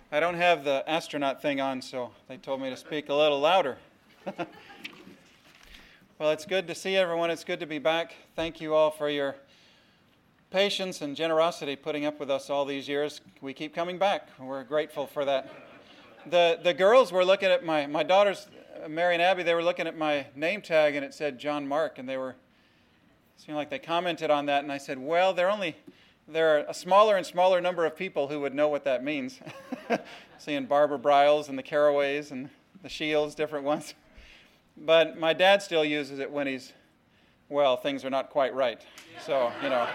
I don't have the astronaut thing on, so they told me to speak a little louder. Well, it's good to see everyone. It's good to be back. Thank you all for your patience and generosity putting up with us all these years. We keep coming back. We're grateful for that. The girls were looking at my daughters, Mary and Abby, they were looking at my name tag, and it said John Mark, and seemed like they commented on that, and I said, well, there are a smaller and smaller number of people who would know what that means. Seeing Barbara Briles and the Caraways and the Shields, different ones. But my dad still uses it when things are not quite right. So,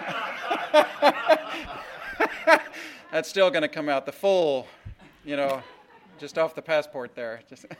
that's still going to come out, the full, just off the passport there.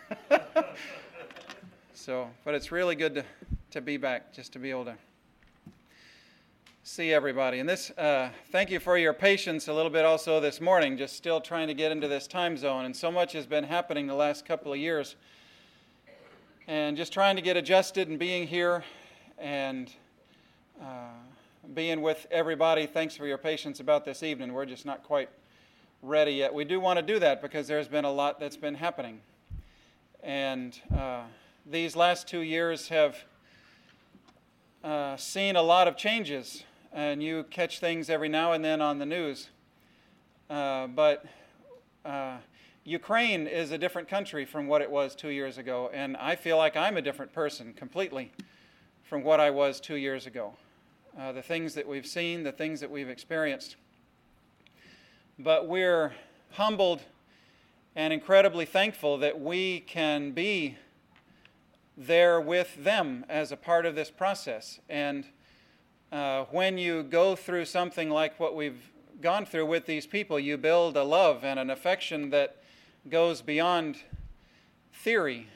But it's really good to be back, just to be able to see everybody. And thank you for your patience a little bit also this morning, just still trying to get into this time zone. And so much has been happening the last couple of years. And just trying to get adjusted and being here and being with everybody. Thanks for your patience about this evening. We're just not quite ready yet. We do want to do that because there's been a lot that's been happening. And these last 2 years have seen a lot of changes. And you catch things every now and then on the news. But Ukraine is a different country from what it was 2 years ago. And I feel like I'm a different person completely from what I was 2 years ago. The things that we've seen, the things that we've experienced. But we're humbled and incredibly thankful that we can be there with them as a part of this process. And when you go through something like what we've gone through with these people, you build a love and an affection that goes beyond theory.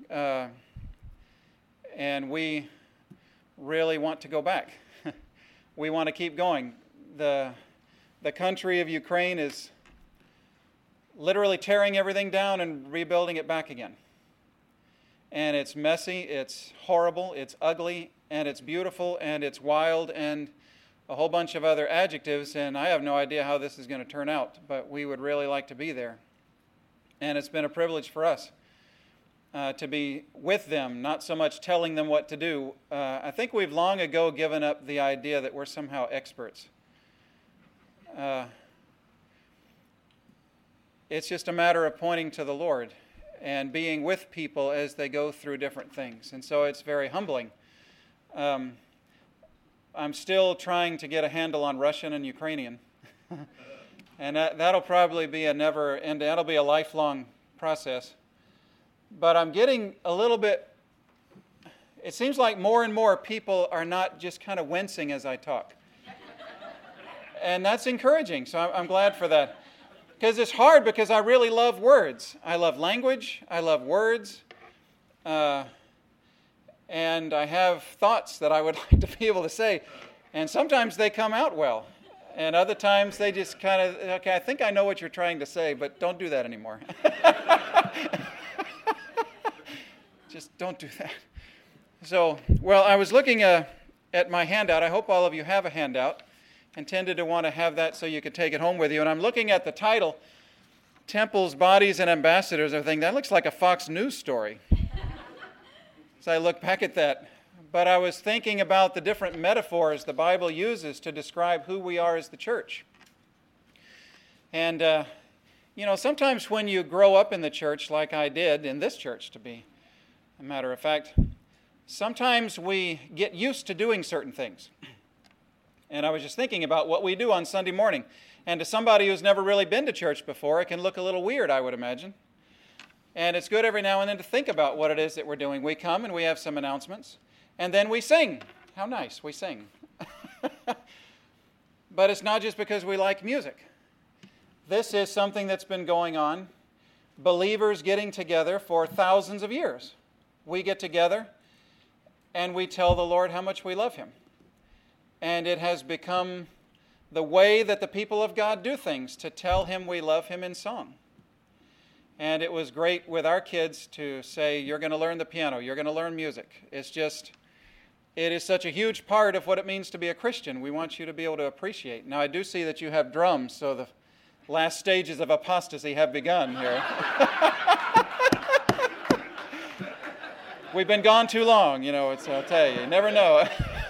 And we really want to go back. We want to keep going. The country of Ukraine is literally tearing everything down and rebuilding it back again. And it's messy, it's horrible, it's ugly, and it's beautiful, and it's wild, and a whole bunch of other adjectives, and I have no idea how this is going to turn out, but we would really like to be there. And it's been a privilege for us to be with them, not so much telling them what to do. I think we've long ago given up the idea that we're somehow experts. It's just a matter of pointing to the Lord and being with people as they go through different things. And so it's very humbling. I'm still trying to get a handle on Russian and Ukrainian. And that'll probably be that'll be a lifelong process. But I'm getting a little bit, it seems like more and more people are not just kind of wincing as I talk. And that's encouraging, so I'm glad for that. Because it's hard because I really love words. I love language, I love words, and I have thoughts that I would like to be able to say. And sometimes they come out well. And other times they just kind of, okay, I think I know what you're trying to say, but don't do that anymore. Just don't do that. So, I was looking at my handout. I hope all of you have a handout. Intended to want to have that so you could take it home with you. And I'm looking at the title, Temples, Bodies, and Ambassadors. I think that looks like a Fox News story. So I look back at that. But I was thinking about the different metaphors the Bible uses to describe who we are as the church. And, sometimes when you grow up in the church, like I did in this church, to be a matter of fact, sometimes we get used to doing certain things. And I was just thinking about what we do on Sunday morning. And to somebody who's never really been to church before, it can look a little weird, I would imagine. And it's good every now and then to think about what it is that we're doing. We come and we have some announcements. And then we sing. How nice, we sing. But it's not just because we like music. This is something that's been going on. Believers getting together for thousands of years. We get together and we tell the Lord how much we love Him. And it has become the way that the people of God do things, to tell Him we love Him in song. And it was great with our kids to say, you're going to learn the piano, you're going to learn music. It is such a huge part of what it means to be a Christian. We want you to be able to appreciate. Now, I do see that you have drums, so last stages of apostasy have begun here. We've been gone too long, I'll tell you never know.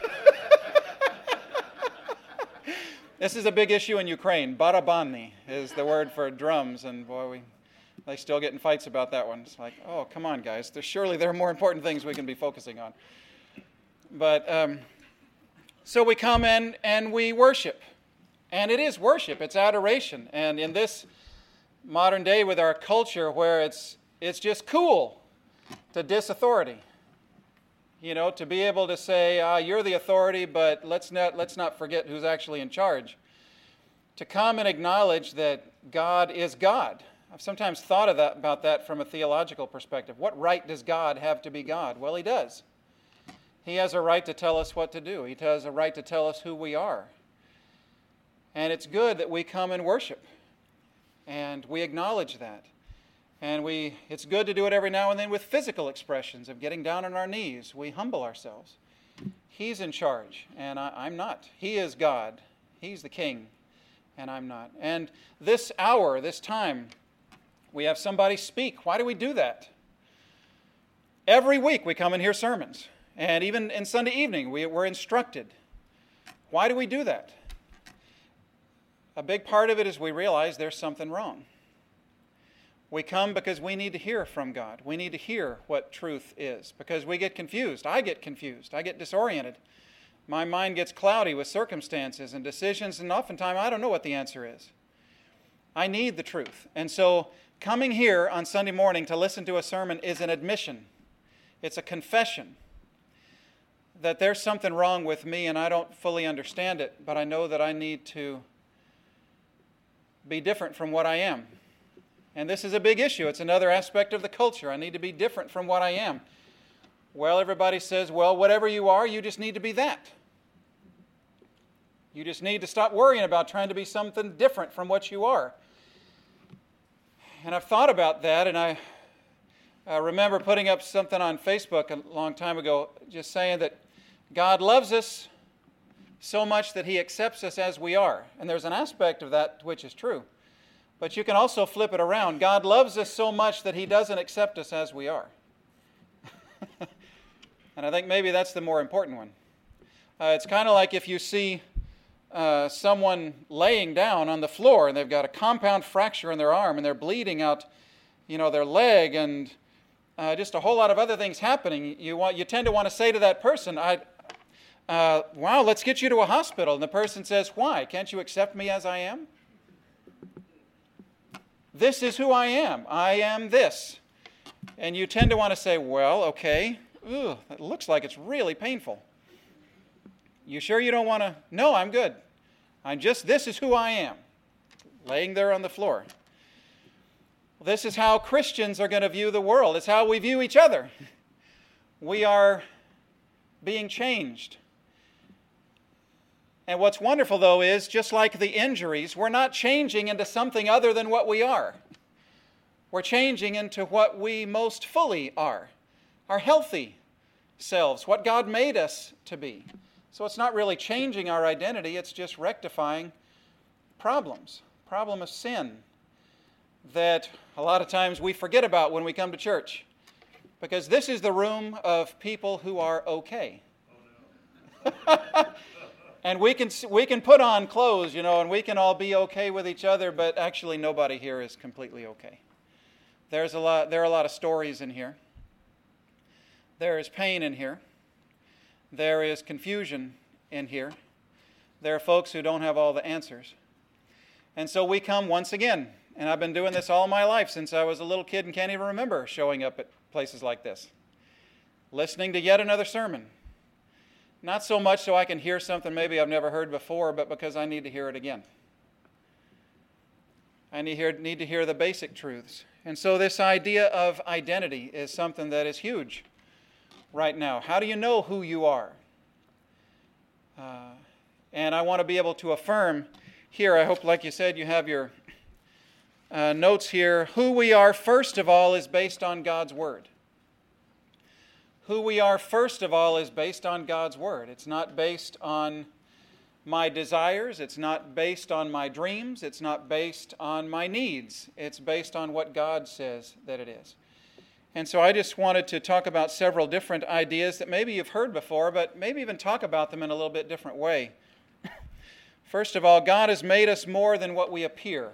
This is a big issue in Ukraine. Barabani is the word for drums, and boy, they still get in fights about that one. It's like, oh, come on, guys. Surely there are more important things we can be focusing on. But so we come in and we worship. And it is worship. It's adoration. And in this modern day with our culture where it's just cool to diss authority, to be able to say, you're the authority, but let's not forget who's actually in charge. To come and acknowledge that God is God. I've sometimes thought about that from a theological perspective. What right does God have to be God? Well, He does. He has a right to tell us what to do. He has a right to tell us who we are. And it's good that we come and worship. And we acknowledge that. And it's good to do it every now and then with physical expressions of getting down on our knees. We humble ourselves. He's in charge, and I'm not. He is God. He's the King, and I'm not. And this hour, this time, we have somebody speak. Why do we do that? Every week we come and hear sermons. And even in Sunday evening, we're instructed. Why do we do that? A big part of it is we realize there's something wrong. We come because we need to hear from God. We need to hear what truth is because we get confused. I get confused. I get disoriented. My mind gets cloudy with circumstances and decisions, and oftentimes I don't know what the answer is. I need the truth. And so coming here on Sunday morning to listen to a sermon is an admission. It's a confession that there's something wrong with me and I don't fully understand it, but I know that I need to be different from what I am. And this is a big issue. It's another aspect of the culture. I need to be different from what I am. Well, everybody says, well, whatever you are, you just need to be that. You just need to stop worrying about trying to be something different from what you are. And I've thought about that, and I remember putting up something on Facebook a long time ago, just saying that God loves us so much that He accepts us as we are. And there's an aspect of that which is true. But you can also flip it around. God loves us so much that He doesn't accept us as we are. And I think maybe that's the more important one. It's kind of like if you see someone laying down on the floor and they've got a compound fracture in their arm and they're bleeding out, their leg and just a whole lot of other things happening. You tend to want to say to that person, wow, let's get you to a hospital. And the person says, why? Can't you accept me as I am? This is who I am. I am this. And you tend to want to say, well, okay, it looks like it's really painful. You sure you don't want to? No, I'm good. This is who I am, laying there on the floor. This is how Christians are going to view the world. It's how we view each other. We are being changed. And what's wonderful, though, is just like the injuries, we're not changing into something other than what we are. We're changing into what we most fully are, our healthy selves, what God made us to be. So it's not really changing our identity, it's just rectifying problems, problem of sin that a lot of times we forget about when we come to church. Because this is the room of people who are okay. And we can put on clothes, and we can all be okay with each other, but actually nobody here is completely okay. There are a lot of stories in here. There is pain in here. There is confusion in here. There are folks who don't have all the answers. And so we come once again, and I've been doing this all my life since I was a little kid and can't even remember showing up at places like this, listening to yet another sermon. Not so much so I can hear something maybe I've never heard before, but because I need to hear it again. I need to hear the basic truths. And so this idea of identity is something that is huge right now. How do you know who you are? And I want to be able to affirm here, I hope, like you said, you have your notes here. Who we are, first of all, is based on God's Word. Who we are, first of all, is based on God's Word. It's not based on my desires. It's not based on my dreams. It's not based on my needs. It's based on what God says that it is. And so I just wanted to talk about several different ideas that maybe you've heard before, but maybe even talk about them in a little bit different way. First of all, God has made us more than what we appear.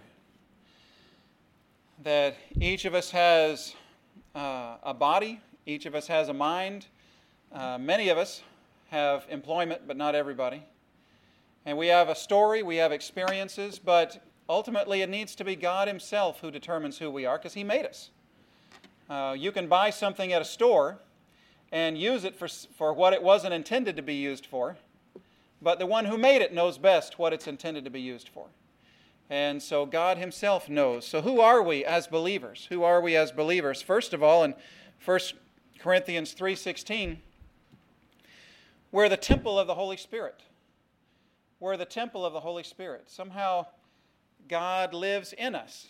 That each of us has a body, each of us has a mind. Many of us have employment, but not everybody. And we have a story, we have experiences, but ultimately it needs to be God Himself who determines who we are, because He made us. You can buy something at a store and use it for what it wasn't intended to be used for, but the one who made it knows best what it's intended to be used for. And so God Himself knows. So who are we as believers? Who are we as believers? First of all, in 1 Corinthians 3:16, we're the temple of the Holy Spirit. We're the temple of the Holy Spirit. Somehow God lives in us.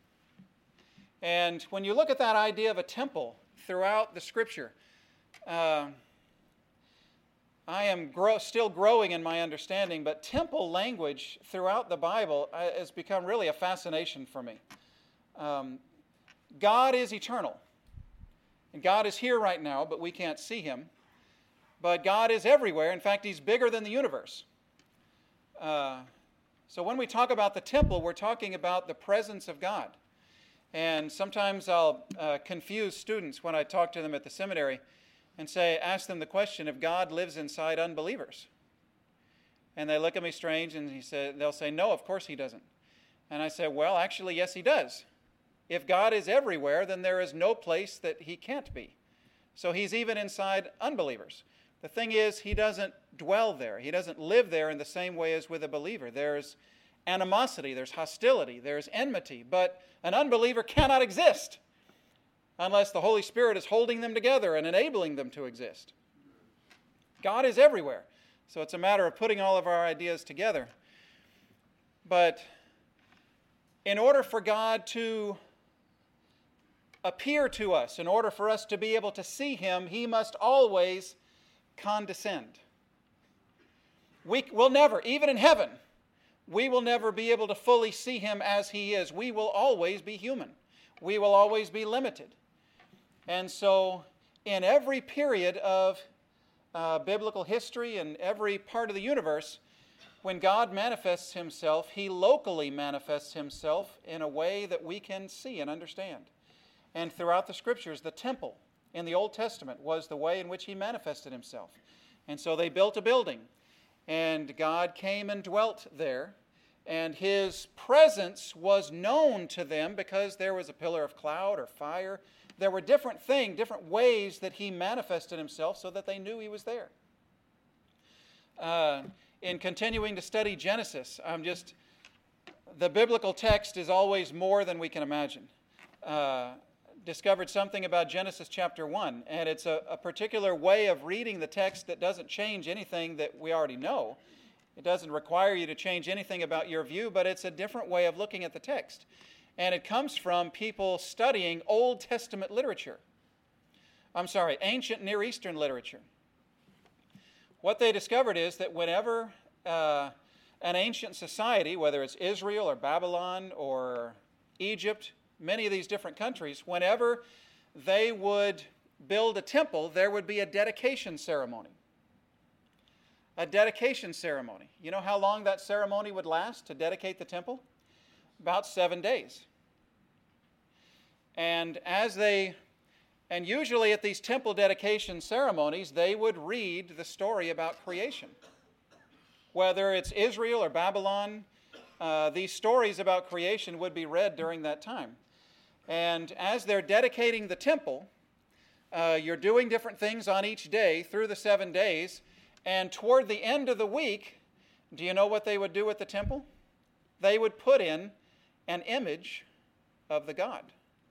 And when you look at that idea of a temple throughout the Scripture, I am still growing in my understanding, but temple language throughout the Bible has become really a fascination for me. God is eternal. And God is here right now, but we can't see Him. But God is everywhere. In fact, He's bigger than the universe. So when we talk about the temple, we're talking about the presence of God. And sometimes I'll confuse students when I talk to them at the seminary and ask them the question if God lives inside unbelievers. And they look at me strange and they'll say, no, of course He doesn't. And I say, well, actually, yes, He does. If God is everywhere, then there is no place that He can't be. So He's even inside unbelievers. The thing is, He doesn't dwell there. He doesn't live there in the same way as with a believer. There's animosity, there's hostility, there's enmity. But an unbeliever cannot exist unless the Holy Spirit is holding them together and enabling them to exist. God is everywhere. So it's a matter of putting all of our ideas together. But in order for God to appear to us, in order for us to be able to see Him, He must always condescend. We will never, even in heaven, we will never be able to fully see Him as He is. We will always be human. We will always be limited. And so in every period of biblical history and every part of the universe, when God manifests Himself, He locally manifests Himself in a way that we can see and understand. And throughout the Scriptures, the temple in the Old Testament was the way in which He manifested Himself. And so they built a building, and God came and dwelt there, and His presence was known to them because there was a pillar of cloud or fire. There were different ways that He manifested Himself so that they knew He was there. In continuing to study Genesis, the biblical text is always more than we can imagine. Discovered something about Genesis chapter 1, and it's a particular way of reading the text that doesn't change anything that we already know. It doesn't require you to change anything about your view, but it's a different way of looking at the text. And it comes from people studying Old Testament literature. Ancient Near Eastern literature. What they discovered is that whenever an ancient society, whether it's Israel or Babylon or Egypt, many of these different countries, whenever they would build a temple, there would be a dedication ceremony. A dedication ceremony. You know how long that ceremony would last to dedicate the temple? About 7 days. And usually at these temple dedication ceremonies, they would read the story about creation. Whether it's Israel or Babylon, these stories about creation would be read during that time. And as they're dedicating the temple, you're doing different things on each day through the 7 days. And toward the end of the week, do you know what they would do at the temple? They would put in an image of the God.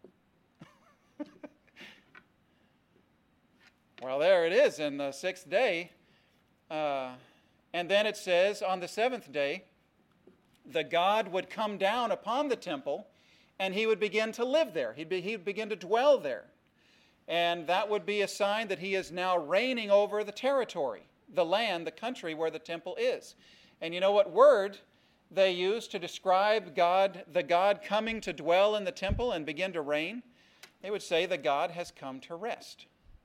Well, there it is in the 6th day. And then it says on the 7th day, the God would come down upon the temple and He would begin to live there. He'd begin to dwell there. And that would be a sign that He is now reigning over the territory, the land, the country where the temple is. And you know what word they use to describe God, the God coming to dwell in the temple and begin to reign? They would say the God has come to rest.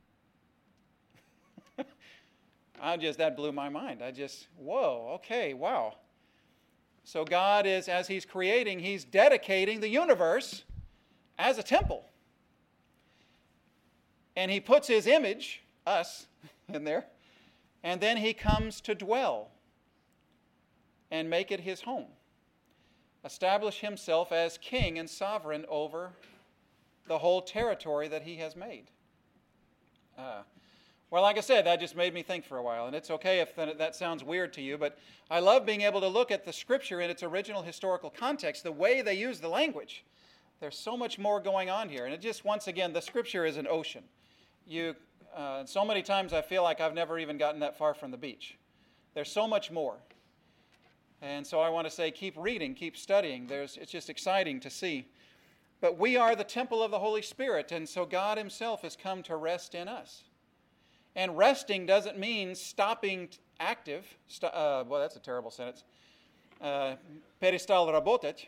That blew my mind. Whoa, okay, wow. So God is, as He's creating, He's dedicating the universe as a temple. And He puts His image, us, in there, and then He comes to dwell and make it His home. Establish Himself as king and sovereign over the whole territory that He has made. Well, like I said, that just made me think for a while, and it's okay if that sounds weird to you, but I love being able to look at the Scripture in its original historical context, the way they use the language. There's so much more going on here, and it just, once again, the Scripture is an ocean. So many times I feel like I've never even gotten that far from the beach. There's so much more. And so I want to say, keep reading, keep studying. It's just exciting to see. But we are the temple of the Holy Spirit, and so God Himself has come to rest in us. And resting doesn't mean stopping active. Well, that's a terrible sentence. Peristal работать.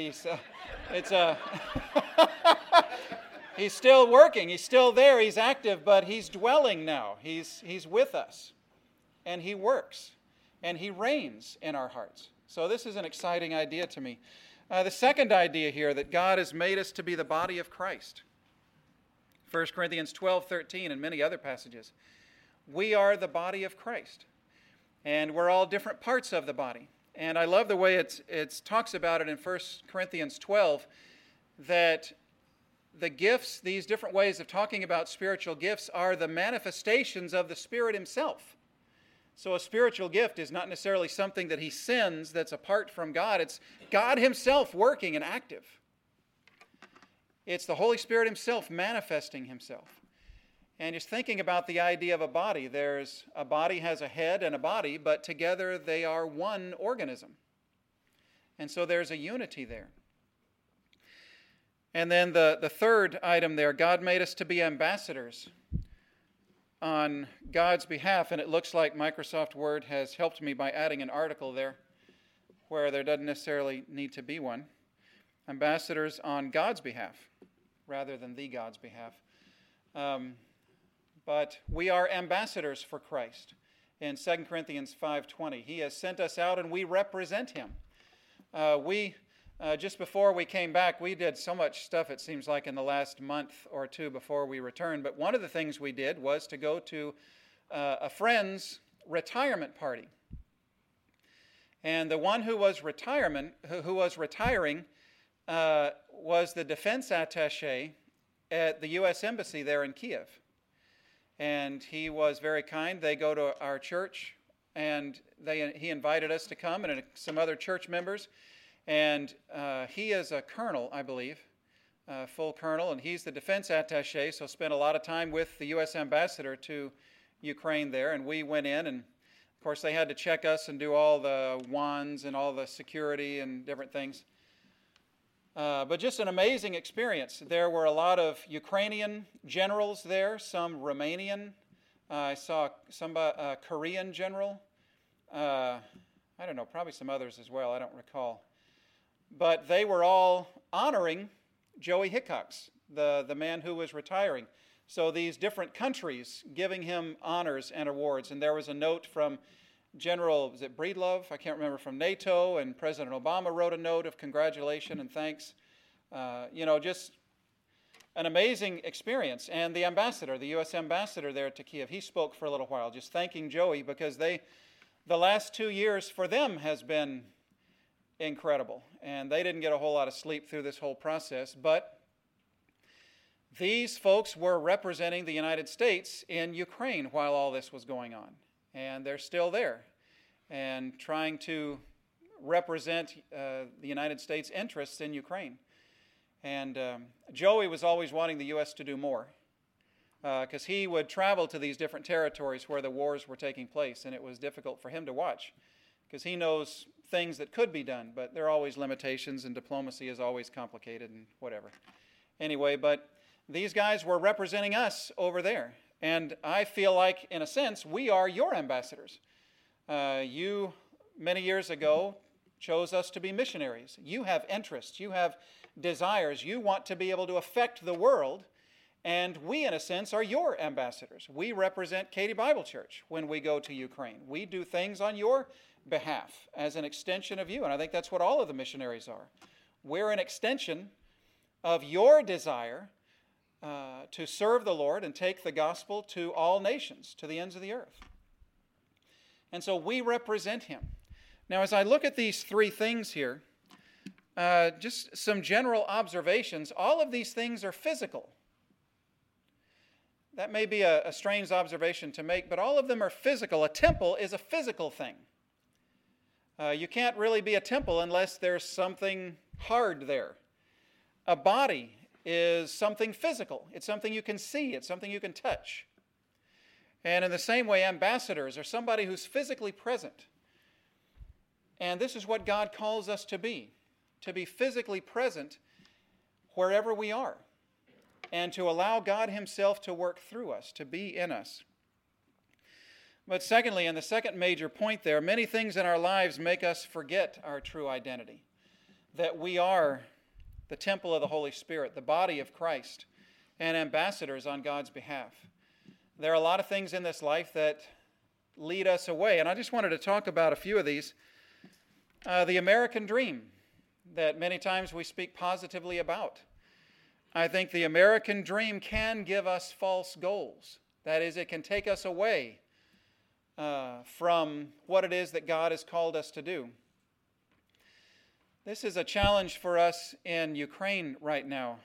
He's still working. He's still there. He's active, but He's dwelling now. He's with us, and He works, and He reigns in our hearts. So this is an exciting idea to me. The second idea here, that God has made us to be the body of Christ. 1 Corinthians 12:13 and many other passages. We are the body of Christ, and we're all different parts of the body. And I love the way it talks about it in 1 Corinthians 12, that the gifts, these different ways of talking about spiritual gifts, are the manifestations of the Spirit Himself. So a spiritual gift is not necessarily something that He sends that's apart from God. It's God Himself working and active. It's the Holy Spirit Himself manifesting Himself. And just thinking about the idea of a body, a body has a head and a body, but together they are one organism. And so there's a unity there. And then the third item there, God made us to be ambassadors on God's behalf, and it looks like Microsoft Word has helped me by adding an article there where there doesn't necessarily need to be one. Ambassadors on God's behalf rather than the God's behalf. But we are ambassadors for Christ. In 2 Corinthians 5:20, He has sent us out and we represent Him. Just before we came back, we did so much stuff, it seems like, in the last month or two before we returned. But one of the things we did was to go to a friend's retirement party. And the one who was retiring was the defense attaché at the U.S. Embassy there in Kiev. And he was very kind. They go to our church, and he invited us to come, and some other church members. And he is a colonel, I believe, full colonel, and he's the defense attaché, so spent a lot of time with the U.S. ambassador to Ukraine there. And we went in, and of course they had to check us and do all the wands and all the security and different things. But just an amazing experience. There were a lot of Ukrainian generals there, some Romanian. I saw some Korean general. I don't know, probably some others as well. I don't recall. But they were all honoring Joey Hickox, the man who was retiring. So these different countries giving him honors and awards. And there was a note from General, was it Breedlove? I can't remember, from NATO, and President Obama wrote a note of congratulation and thanks. Just an amazing experience. And the ambassador, the U.S. ambassador there to Kiev, he spoke for a little while, just thanking Joey, because the last 2 years for them has been incredible. And they didn't get a whole lot of sleep through this whole process, but these folks were representing the United States in Ukraine while all this was going on. And they're still there and trying to represent the United States' interests in Ukraine. And Joey was always wanting the U.S. to do more because he would travel to these different territories where the wars were taking place, and it was difficult for him to watch because he knows things that could be done, but there are always limitations, and diplomacy is always complicated and whatever. Anyway, but these guys were representing us over there. And I feel like, in a sense, we are your ambassadors. You many years ago, chose us to be missionaries. You have interests. You have desires. You want to be able to affect the world. And we, in a sense, are your ambassadors. We represent Katy Bible Church when we go to Ukraine. We do things on your behalf as an extension of you. And I think that's what all of the missionaries are. We're an extension of your desire to serve the Lord and take the gospel to all nations, to the ends of the earth. And so we represent him. Now, as I look at these three things here, just some general observations. All of these things are physical. That may be a strange observation to make, but all of them are physical. A temple is a physical thing. You can't really be a temple unless there's something hard there. A body is something physical. It's something you can see. It's something you can touch. And in the same way, ambassadors are somebody who's physically present. And this is what God calls us to be physically present wherever we are, and to allow God himself to work through us, to be in us. But secondly, and the second major point there, many things in our lives make us forget our true identity, that we are the temple of the Holy Spirit, the body of Christ, and ambassadors on God's behalf. There are a lot of things in this life that lead us away, and I just wanted to talk about a few of these. The American dream that many times we speak positively about. I think the American dream can give us false goals. That is, it can take us away from what it is that God has called us to do. This is a challenge for us in Ukraine right now.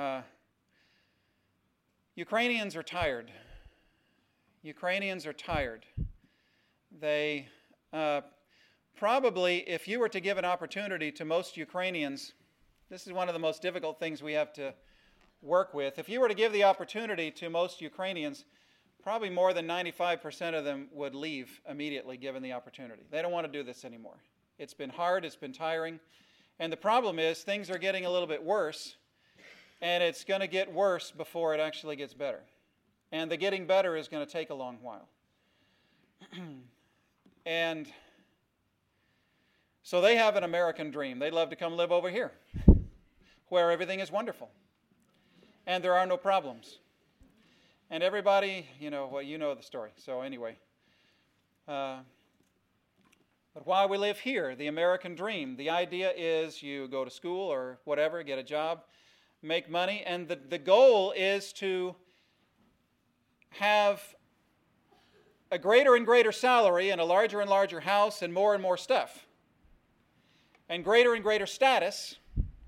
Ukrainians are tired. Ukrainians are tired. They probably, if you were to give an opportunity to most Ukrainians, this is one of the most difficult things we have to work with. If you were to give the opportunity to most Ukrainians, probably more than 95% of them would leave immediately given the opportunity. They don't want to do this anymore. It's been hard, it's been tiring, and the problem is things are getting a little bit worse, and it's going to get worse before it actually gets better. And the getting better is going to take a long while. And so they have an American dream. They'd love to come live over here, where everything is wonderful, and there are no problems. And everybody, you know the story. So anyway, but while we live here, the American dream, the idea is you go to school or whatever, get a job, make money, and the goal is to have a greater and greater salary and a larger and larger house and more stuff. And greater status,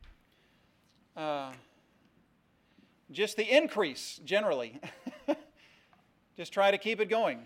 just the increase generally. Just try to keep it going.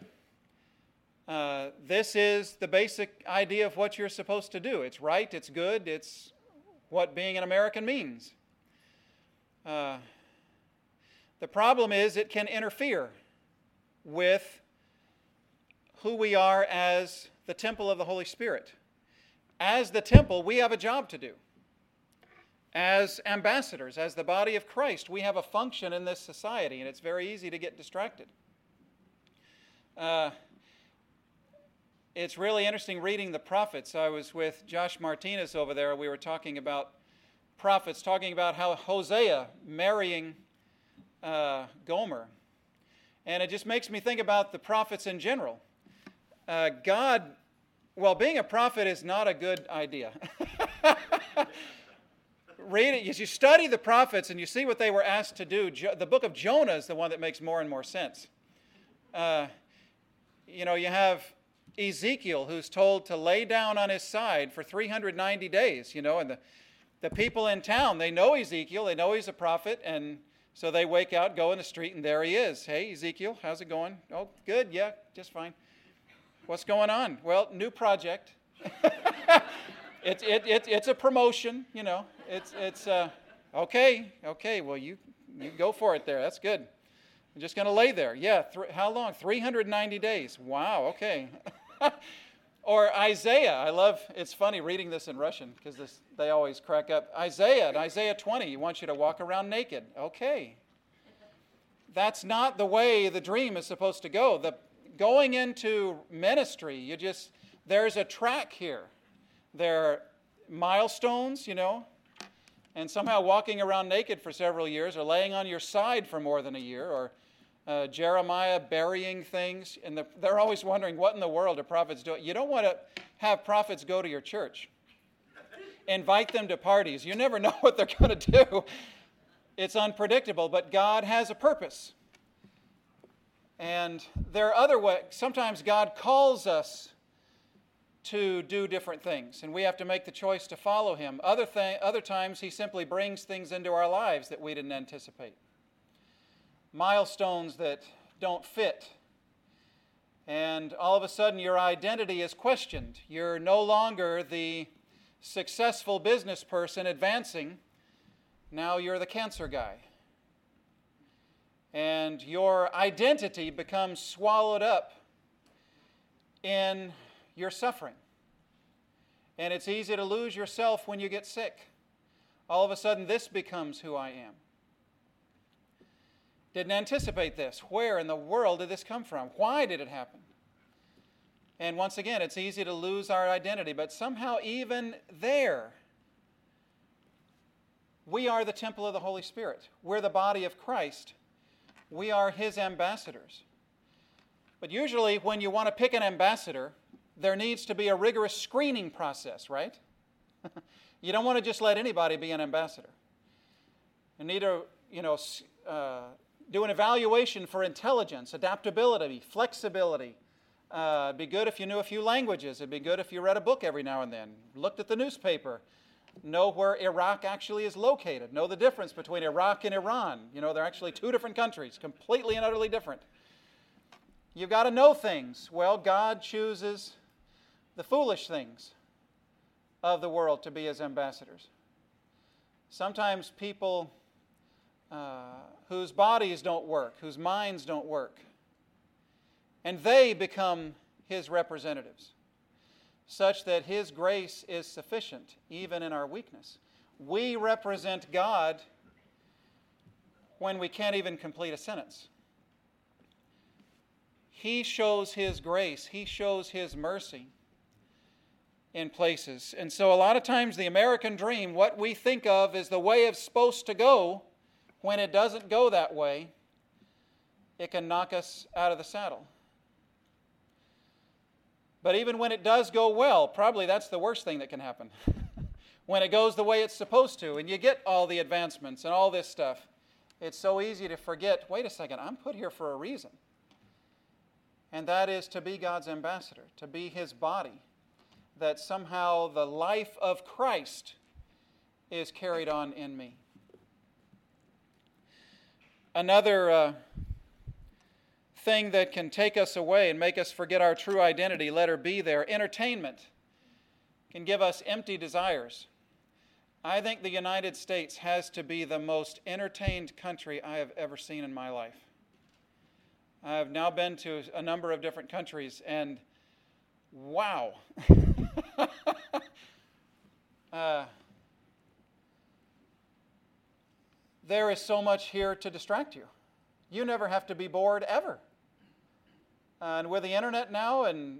This is the basic idea of what you're supposed to do. It's right, it's good, it's what being an American means. The problem is it can interfere with who we are as the temple of the Holy Spirit. As the temple, we have a job to do. As ambassadors, as the body of Christ, we have a function in this society, and it's very easy to get distracted. It's really interesting reading the prophets. I was with Josh Martinez over there. We were talking about prophets, talking about how Hosea marrying Gomer. And it just makes me think about the prophets in general. Being a prophet is not a good idea. Read it. As you study the prophets and you see what they were asked to do, the book of Jonah is the one that makes more and more sense. You have Ezekiel who's told to lay down on his side for 390 days, and the people in town, they know Ezekiel, they know he's a prophet, and so they wake out, go in the street, and there he is. Hey, Ezekiel, how's it going? Oh, good, yeah, just fine. What's going on? Well, new project. It's a promotion, It's okay. Well, you go for it there. That's good. I'm just going to lay there. Yeah. How long? 390 days. Wow. Okay. Or Isaiah. It's funny reading this in Russian because they always crack up. Isaiah, in Isaiah 20, he wants you to walk around naked. Okay. That's not the way the dream is supposed to go. Going into ministry, there's a track here. There are milestones, and somehow walking around naked for several years, or laying on your side for more than a year, or Jeremiah burying things. And they're always wondering, what in the world are prophets doing? You don't want to have prophets go to your church. Invite them to parties. You never know what they're going to do. It's unpredictable, but God has a purpose. And there are other ways. Sometimes God calls us to do different things, and we have to make the choice to follow him. Other times, he simply brings things into our lives that we didn't anticipate. Milestones that don't fit. And all of a sudden, your identity is questioned. You're no longer the successful business person advancing. Now you're the cancer guy. And your identity becomes swallowed up in your suffering. And it's easy to lose yourself when you get sick. All of a sudden, this becomes who I am. Didn't anticipate this. Where in the world did this come from? Why did it happen? And once again, it's easy to lose our identity, but somehow even there, we are the temple of the Holy Spirit. We're the body of Christ. We are his ambassadors. But usually when you want to pick an ambassador, there needs to be a rigorous screening process, right? You don't want to just let anybody be an ambassador. You need to, do an evaluation for intelligence, adaptability, flexibility. It'd be good if you knew a few languages. It'd be good if you read a book every now and then, looked at the newspaper, know where Iraq actually is located, know the difference between Iraq and Iran. They're actually two different countries, completely and utterly different. You've got to know things. Well, God chooses the foolish things of the world to be his ambassadors. Sometimes people whose bodies don't work, whose minds don't work, and they become his representatives, such that his grace is sufficient even in our weakness. We represent God when we can't even complete a sentence. He shows his grace. He shows his mercy in places. And so a lot of times the American dream, what we think of is the way it's supposed to go, when it doesn't go that way, it can knock us out of the saddle. But even when it does go well, probably that's the worst thing that can happen. When it goes the way it's supposed to, and you get all the advancements and all this stuff, it's so easy to forget, wait a second, I'm put here for a reason. And that is to be God's ambassador, to be his body, that somehow the life of Christ is carried on in me. Another thing that can take us away and make us forget our true identity, letter B there, entertainment can give us empty desires. I think the United States has to be the most entertained country I have ever seen in my life. I have now been to a number of different countries, and wow. There is so much here to distract you. You never have to be bored ever. And with the internet now and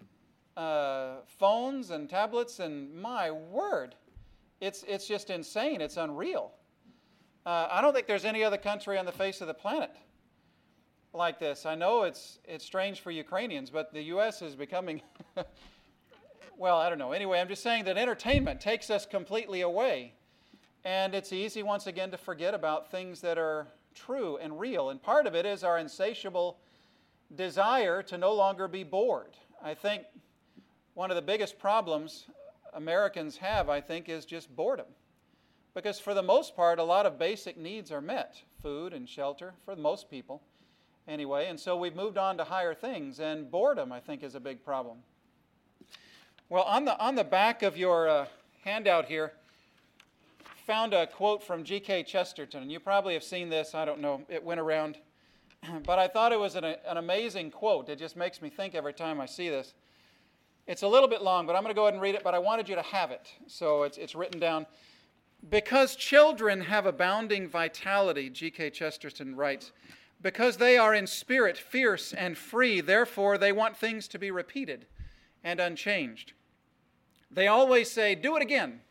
phones and tablets, and my word, it's just insane. It's unreal. I don't think there's any other country on the face of the planet like this. I know it's strange for Ukrainians, but the U.S. is becoming, well, I don't know. Anyway, I'm just saying that entertainment takes us completely away. And it's easy, once again, to forget about things that are true and real. And part of it is our insatiable desire to no longer be bored. I think one of the biggest problems Americans have, is just boredom. Because for the most part, a lot of basic needs are met. Food and shelter, for most people, anyway. And so we've moved on to higher things. And boredom, I think, is a big problem. Well, on the back of your handout here, found a quote from G.K. Chesterton. You probably have seen this. I don't know. It went around. But I thought it was an amazing quote. It just makes me think every time I see this. It's a little bit long, but I'm going to go ahead and read it. But I wanted you to have it. So it's written down. Because children have abounding vitality, G.K. Chesterton writes, because they are in spirit fierce and free, therefore they want things to be repeated and unchanged. They always say, do it again.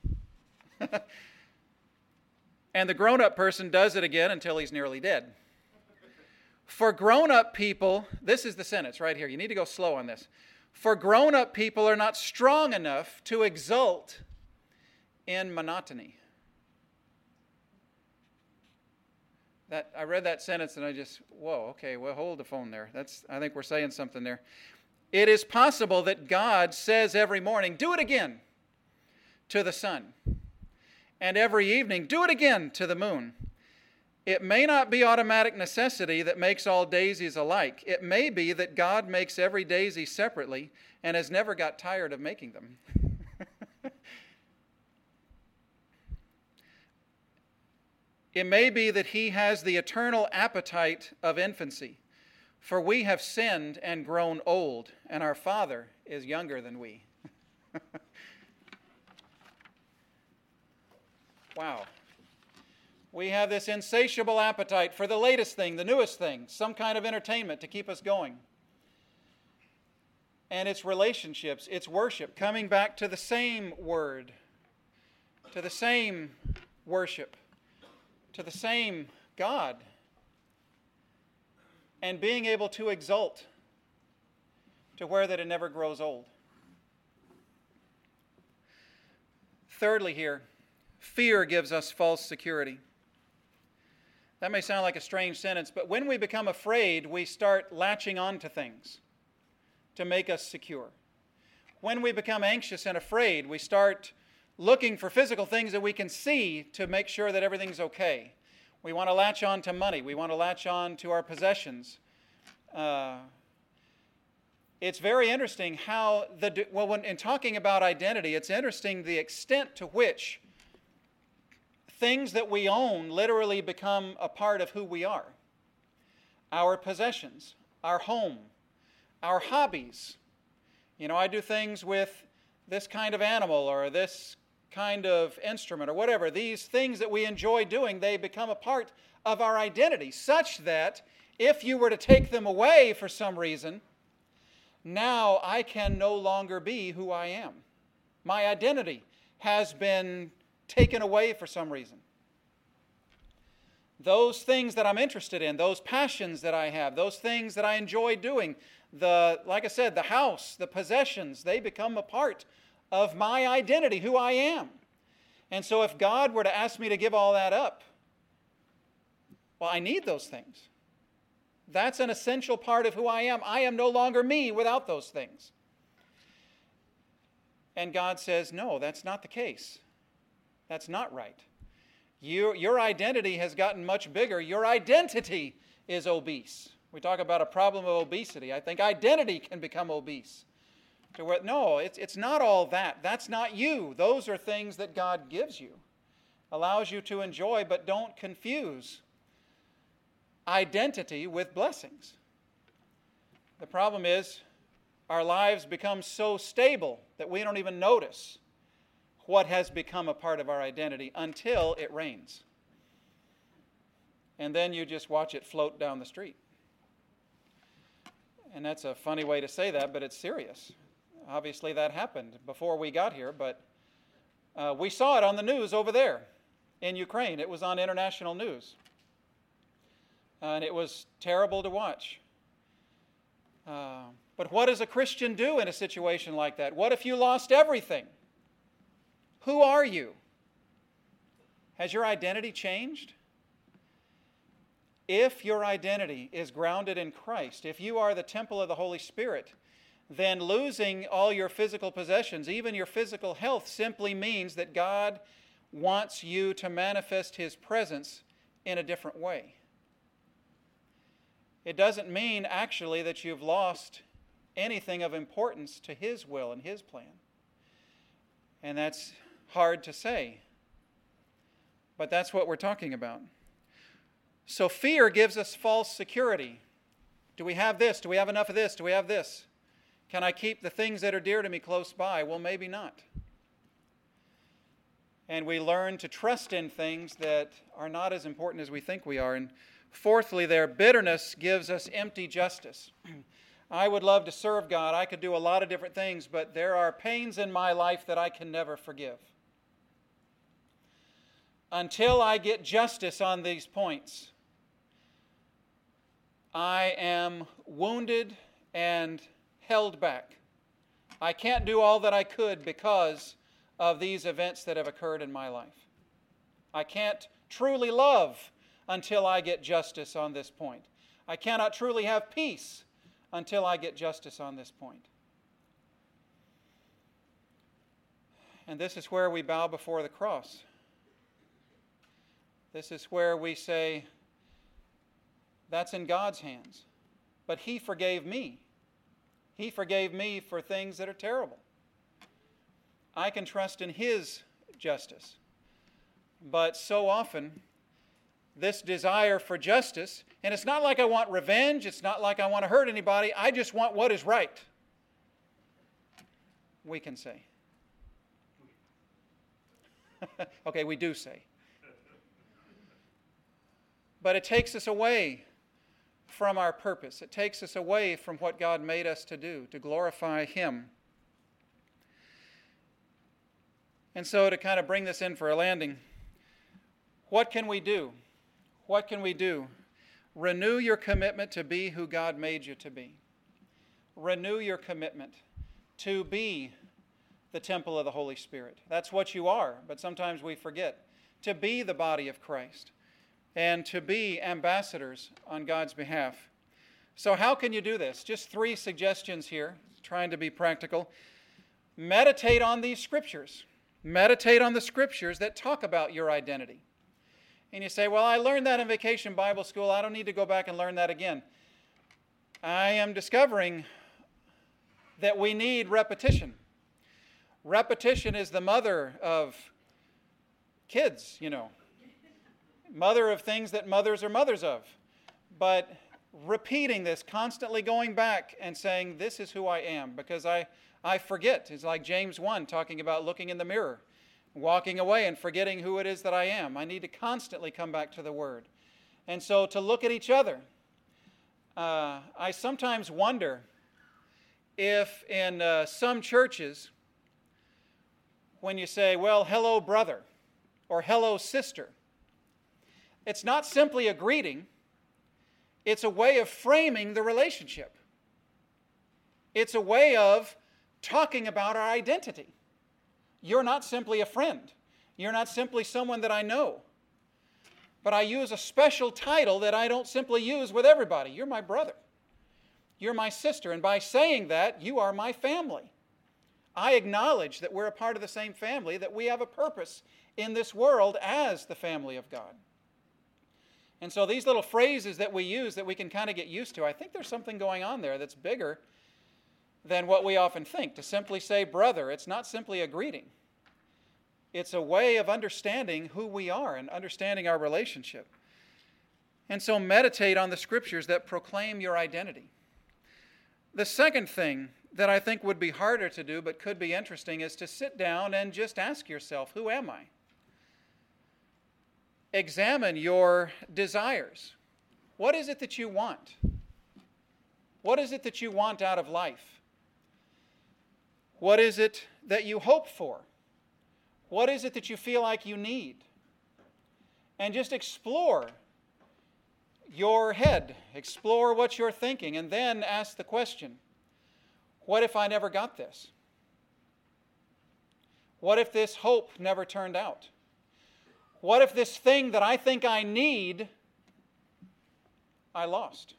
And the grown-up person does it again until he's nearly dead. For grown-up people, this is the sentence right here. You need to go slow on this. For grown-up people are not strong enough to exult in monotony. I read that sentence and I just, whoa, okay, well, hold the phone there. I think we're saying something there. It is possible that God says every morning, do it again to the sun. And every evening, do it again to the moon. It may not be automatic necessity that makes all daisies alike. It may be that God makes every daisy separately and has never got tired of making them. It may be that he has the eternal appetite of infancy, for we have sinned and grown old, and our Father is younger than we. Wow. We have this insatiable appetite for the latest thing, the newest thing, some kind of entertainment to keep us going. And it's relationships, it's worship, coming back to the same word, to the same worship, to the same God, and being able to exult to where that it never grows old. Thirdly here, fear gives us false security. That may sound like a strange sentence, but when we become afraid, we start latching on to things to make us secure. When we become anxious and afraid, we start looking for physical things that we can see to make sure that everything's okay. We want to latch on to money. We want to latch on to our possessions. It's very interesting how, when in talking about identity, it's interesting the extent to which things that we own literally become a part of who we are. Our possessions, our home, our hobbies. You know, I do things with this kind of animal or this kind of instrument or whatever. These things that we enjoy doing, they become a part of our identity, such that if you were to take them away for some reason, now I can no longer be who I am. My identity has been taken away for some reason. Those things that I'm interested in, those passions that I have, those things that I enjoy doing, like I said, the house, the possessions, they become a part of my identity, who I am. And so if God were to ask me to give all that up, well, I need those things. That's an essential part of who I am. I am no longer me without those things. And God says, no, that's not the case. That's not right. Your identity has gotten much bigger. Your identity is obese. We talk about a problem of obesity. I think identity can become obese. No, it's not all that. That's not you. Those are things that God gives you, allows you to enjoy, but don't confuse identity with blessings. The problem is our lives become so stable that we don't even notice what has become a part of our identity until it rains. And then you just watch it float down the street. And that's a funny way to say that, but it's serious. Obviously that happened before we got here, but we saw it on the news over there in Ukraine. It was on international news. And it was terrible to watch. But what does a Christian do in a situation like that? What if you lost everything? Who are you? Has your identity changed? If your identity is grounded in Christ, if you are the temple of the Holy Spirit, then losing all your physical possessions, even your physical health, simply means that God wants you to manifest His presence in a different way. It doesn't mean actually that you've lost anything of importance to His will and His plan. And that's hard to say. But that's what we're talking about. So fear gives us false security. Do we have this? Do we have enough of this? Do we have this? Can I keep the things that are dear to me close by? Well, maybe not. And we learn to trust in things that are not as important as we think we are. And fourthly, bitterness gives us empty justice. I would love to serve God. I could do a lot of different things, but there are pains in my life that I can never forgive. Until I get justice on these points, I am wounded and held back. I can't do all that I could because of these events that have occurred in my life. I can't truly love until I get justice on this point. I cannot truly have peace until I get justice on this point. And this is where we bow before the cross. This is where we say, that's in God's hands. But He forgave me. He forgave me for things that are terrible. I can trust in His justice. But so often, this desire for justice, and it's not like I want revenge, it's not like I want to hurt anybody, I just want what is right, we can say. Okay, we do say. But it takes us away from our purpose. It takes us away from what God made us to do, to glorify Him. And so to kind of bring this in for a landing, what can we do? What can we do? Renew your commitment to be who God made you to be. Renew your commitment to be the temple of the Holy Spirit. That's what you are, but sometimes we forget. To be the body of Christ and to be ambassadors on God's behalf. So how can you do this? Just 3 suggestions here, trying to be practical. Meditate on these scriptures. Meditate on the scriptures that talk about your identity. And you say, well, I learned that in Vacation Bible School. I don't need to go back and learn that again. I am discovering that we need repetition. Repetition is the mother of kids, Mother of things that mothers are mothers of. But repeating this, constantly going back and saying, this is who I am, because I forget. It's like James 1 talking about looking in the mirror, walking away and forgetting who it is that I am. I need to constantly come back to the Word. And so to look at each other, I sometimes wonder if in some churches, when you say, well, hello, brother, or hello, sister, it's not simply a greeting. It's a way of framing the relationship. It's a way of talking about our identity. You're not simply a friend. You're not simply someone that I know. But I use a special title that I don't simply use with everybody. You're my brother. You're my sister. And by saying that, you are my family. I acknowledge that we're a part of the same family, that we have a purpose in this world as the family of God. And so these little phrases that we use that we can kind of get used to, I think there's something going on there that's bigger than what we often think. To simply say brother, it's not simply a greeting. It's a way of understanding who we are and understanding our relationship. And so meditate on the scriptures that proclaim your identity. The second thing that I think would be harder to do but could be interesting is to sit down and just ask yourself, who am I? Examine your desires. What is it that you want? What is it that you want out of life? What is it that you hope for? What is it that you feel like you need? And just explore your head. Explore what you're thinking. And then ask the question, what if I never got this? What if this hope never turned out? What if this thing that I think I need, I lost?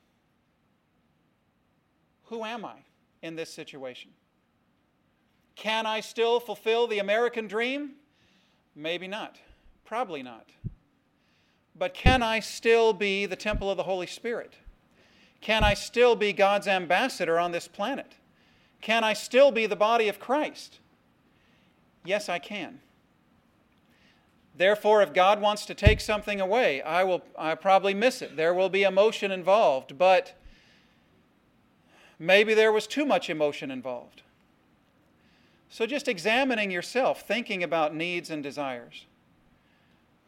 Who am I in this situation? Can I still fulfill the American dream? Maybe not. Probably not. But can I still be the temple of the Holy Spirit? Can I still be God's ambassador on this planet? Can I still be the body of Christ? Yes, I can. Therefore, if God wants to take something away, I probably miss it. There will be emotion involved, but maybe there was too much emotion involved. So just examining yourself, thinking about needs and desires.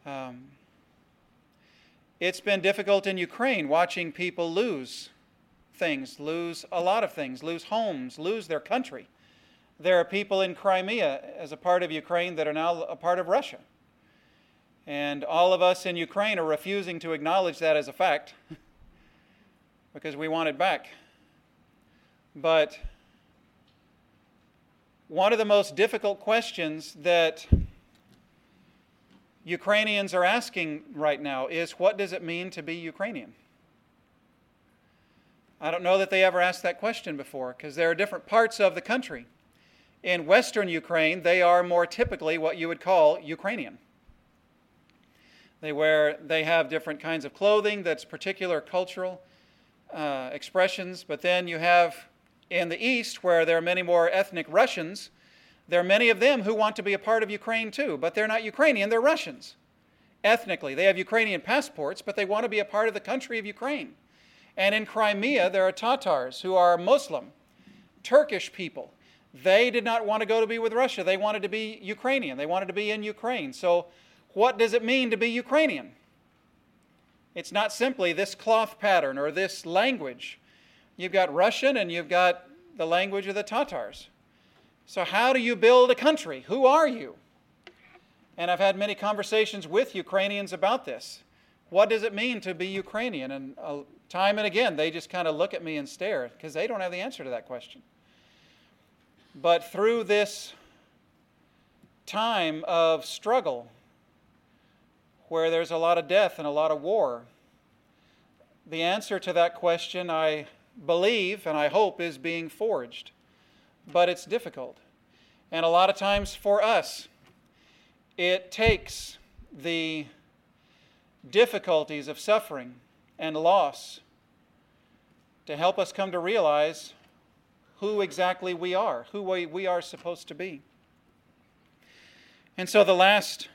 It's been difficult in Ukraine watching people lose things, lose a lot of things, lose homes, lose their country. There are people in Crimea as a part of Ukraine that are now a part of Russia. And all of us in Ukraine are refusing to acknowledge that as a fact because we want it back. But one of the most difficult questions that Ukrainians are asking right now is, what does it mean to be Ukrainian? I don't know that they ever asked that question before, because there are different parts of the country. In western Ukraine, they are more typically what you would call Ukrainian. They have different kinds of clothing that's particular cultural expressions, but then you have in the east, where there are many more ethnic Russians, there are many of them who want to be a part of Ukraine too, but they're not Ukrainian, they're Russians. Ethnically, they have Ukrainian passports, but they want to be a part of the country of Ukraine. And in Crimea, there are Tatars who are Muslim, Turkish people. They did not want to go to be with Russia. They wanted to be Ukrainian. They wanted to be in Ukraine. So what does it mean to be Ukrainian? It's not simply this cloth pattern or this language. You've got Russian and you've got the language of the Tatars. So how do you build a country? Who are you? And I've had many conversations with Ukrainians about this. What does it mean to be Ukrainian? And time and again, they just kind of look at me and stare because they don't have the answer to that question. But through this time of struggle, where there's a lot of death and a lot of war, the answer to that question, I believe and I hope, is being forged. But it's difficult. And a lot of times for us, it takes the difficulties of suffering and loss to help us come to realize who exactly we are, who we are supposed to be. And so the last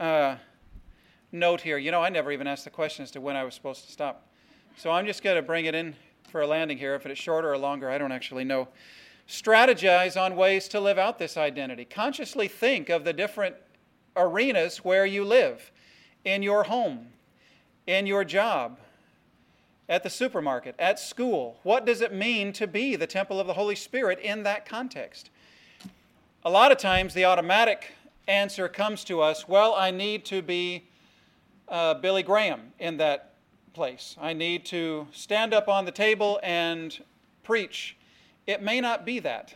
note here, I never even asked the question as to when I was supposed to stop. So I'm just going to bring it in for a landing here. If it's shorter or longer, I don't actually know. Strategize on ways to live out this identity. Consciously think of the different arenas where you live, in your home, in your job, at the supermarket, at school. What does it mean to be the temple of the Holy Spirit in that context? A lot of times the automatic answer comes to us, well, I need to be Billy Graham in that place. I need to stand up on the table and preach. It may not be that.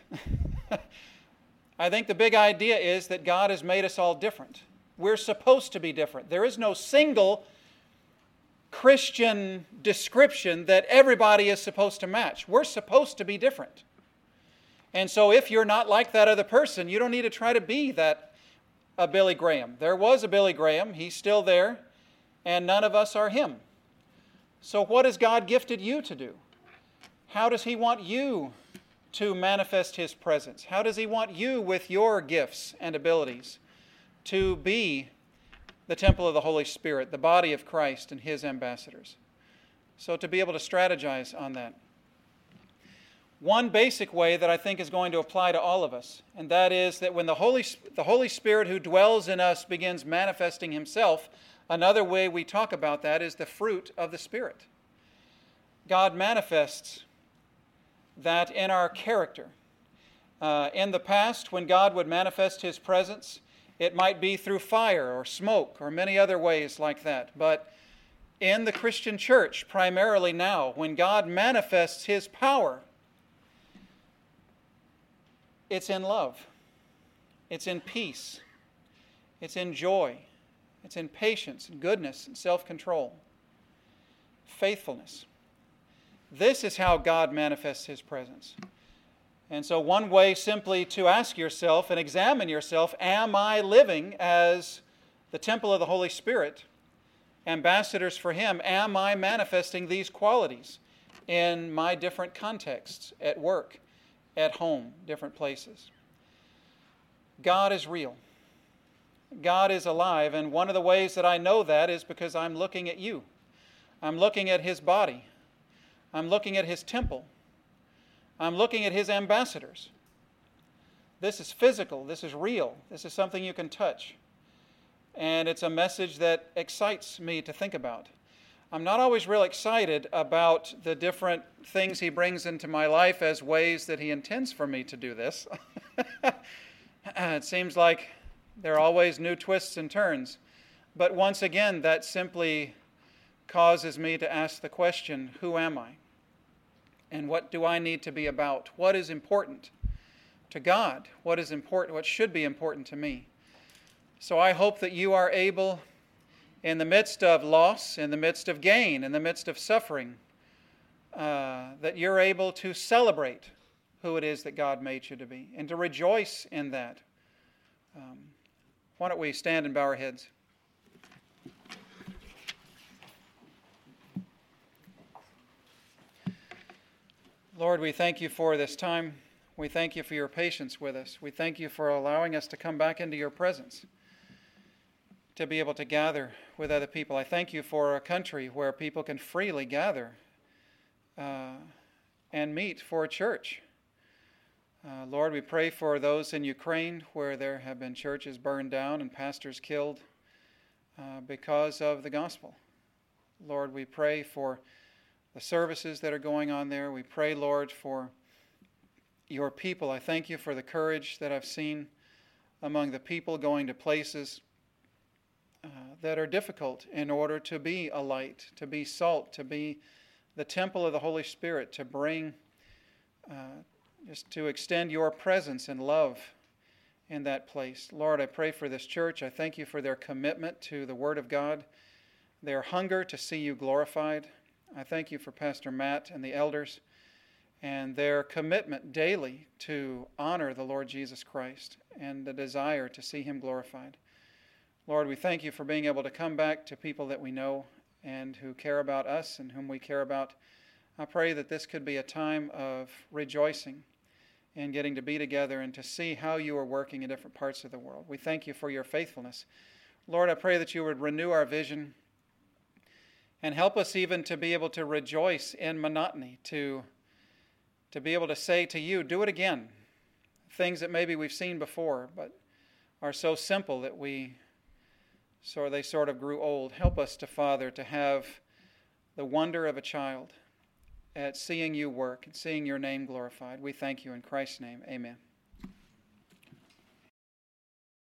I think the big idea is that God has made us all different. We're supposed to be different. There is no single Christian description that everybody is supposed to match. We're supposed to be different. And so if you're not like that other person, you don't need to try to be a Billy Graham. There was a Billy Graham. He's still there. And none of us are him. So what has God gifted you to do? How does He want you to manifest His presence? How does He want you with your gifts and abilities to be the temple of the Holy Spirit, the body of Christ and His ambassadors? So to be able to strategize on that. One basic way that I think is going to apply to all of us, and that is that when the Holy Spirit who dwells in us begins manifesting Himself, another way we talk about that is the fruit of the Spirit. God manifests that in our character. In the past, when God would manifest His presence, it might be through fire or smoke or many other ways like that. But in the Christian church, primarily now, when God manifests His power, it's in love. It's in peace. It's in joy. It's in patience and goodness and self-control. Faithfulness. This is how God manifests His presence. And so one way simply to ask yourself and examine yourself, am I living as the temple of the Holy Spirit, ambassadors for Him? Am I manifesting these qualities in my different contexts, at work, at home, different places? God is real. God is alive, and one of the ways that I know that is because I'm looking at you. I'm looking at His body. I'm looking at His temple. I'm looking at His ambassadors. This is physical. This is real. This is something you can touch. And it's a message that excites me to think about. I'm not always real excited about the different things He brings into my life as ways that He intends for me to do this. It seems like there are always new twists and turns. But once again, that simply causes me to ask the question, who am I? And what do I need to be about? What is important to God? What is important? What should be important to me? So I hope that you are able, in the midst of loss, in the midst of gain, in the midst of suffering, that you're able to celebrate who it is that God made you to be and to rejoice in that. Why don't we stand and bow our heads? Lord, we thank you for this time. We thank you for your patience with us. We thank you for allowing us to come back into your presence, to be able to gather with other people. I thank you for a country where people can freely gather and meet for a church. Lord, we pray for those in Ukraine where there have been churches burned down and pastors killed because of the gospel. Lord, we pray for the services that are going on there. We pray, Lord, for your people. I thank you for the courage that I've seen among the people going to places that are difficult in order to be a light, to be salt, to be the temple of the Holy Spirit, to bring, just to extend your presence and love in that place. Lord, I pray for this church. I thank you for their commitment to the Word of God, their hunger to see you glorified. I thank you for Pastor Matt and the elders and their commitment daily to honor the Lord Jesus Christ and the desire to see him glorified. Lord, we thank you for being able to come back to people that we know and who care about us and whom we care about. I pray that this could be a time of rejoicing in getting to be together and to see how you are working in different parts of the world. We thank you for your faithfulness. Lord, I pray that you would renew our vision and help us even to be able to rejoice in monotony, to be able to say to you, do it again. Things that maybe we've seen before, but are so simple that they sort of grew old. Help us Father, to have the wonder of a child at seeing you work and seeing your name glorified. We thank you in Christ's name. Amen.